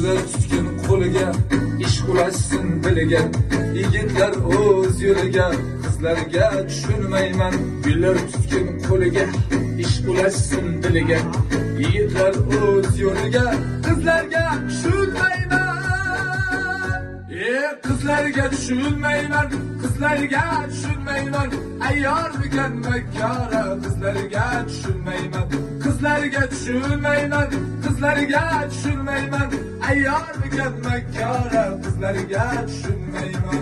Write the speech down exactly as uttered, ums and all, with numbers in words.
Qizlar tutkin qo'liga, ish ulashsin diliga. Yigitlar o'z yo'liga, qizlarga tushunmayman. Gullar tutkin qo'liga, ish ulashsin diliga. Yigitlar o'z yo'liga, qizlarga tushunmayman. Qizlarga tushunmayman, qizlarga tushunmayman. Ayyormikan makkora, qizlarga tushunmayman. Qizlarga tushunmayman, qizlarga tushunmayman. Ayyormikan makkora, qizlarga tushunmayman.